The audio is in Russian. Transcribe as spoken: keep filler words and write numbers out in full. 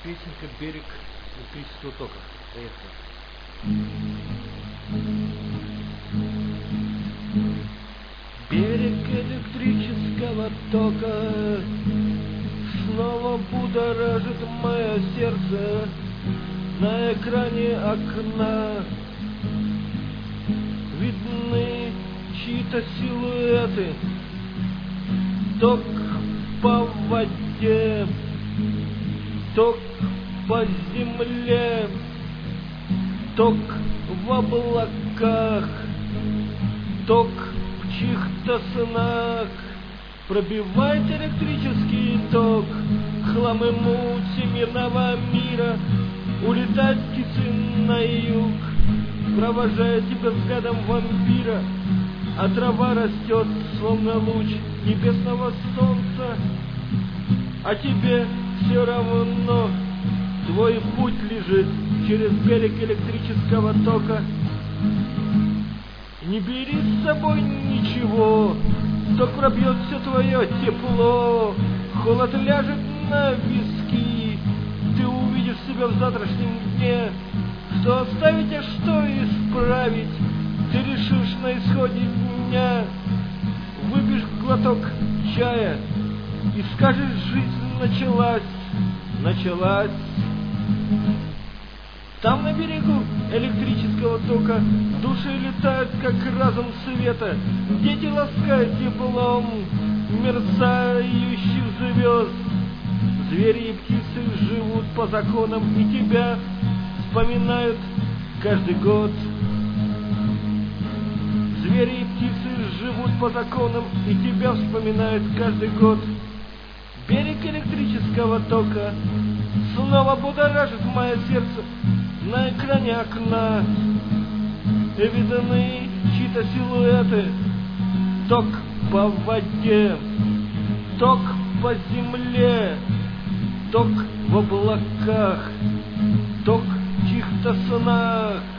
Песенка «Берег электрического тока». Поехали. Берег электрического тока снова будоражит мое сердце. На экране окна видны чьи-то силуэты. Ток по воде, ток по земле, ток в облаках, ток в чьих-то снах. Пробивает электрический ток хлам и муть всемирного мира. Улетают птицы на юг, провожая тебя взглядом вампира. А трава растет, словно луч небесного солнца. А тебе все равно, твой путь лежит через берег электрического тока. Не бери с собой ничего, ток пробьет все твое тепло. Холод ляжет на виски, ты увидишь себя в завтрашнем дне. Что оставить, а что исправить, ты решишь на исходе дня. Выпьешь глоток чая и скажешь: жизнь началась, началась. Там на берегу электрического тока души летают, как разум света. Дети ласкают теплом мерцающих звезд. Звери и птицы живут по законам и тебя вспоминают каждый год. Звери и птицы живут по законам и тебя вспоминают каждый год. Берег электрического тока снова будоражит мое сердце. На экране окна видны чьи-то силуэты. Ток по воде, ток по земле, ток в облаках, ток в чьих-то снах.